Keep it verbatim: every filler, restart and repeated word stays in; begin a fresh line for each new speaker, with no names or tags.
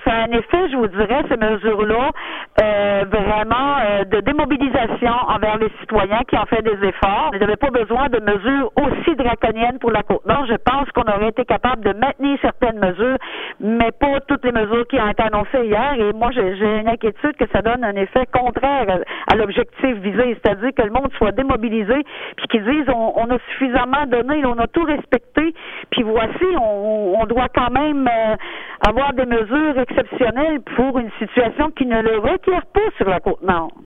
ça a un effet, je vous dirais, ces mesures-là, euh, vraiment euh, de démobilisation envers les citoyens qui ont fait des efforts. Ils n'avaient pas besoin de mesures aussi draconiennes pour la Côte-Nord. Je pense qu'on aurait été capable de maintenir certaines mesures, mais pas toutes les mesures qui ont été annoncées hier. Et moi, j'ai, j'ai une inquiétude que ça donne un effet contraire à, à l'objectif visé, c'est-à-dire que le monde soit démobilisé, puis qu'ils disent on, on a suffisamment donné, on a tout respecté, puis voici, on, on doit quand même euh, avoir des mesures exceptionnelles pour une situation qui ne le requiert pas sur la Côte-Nord.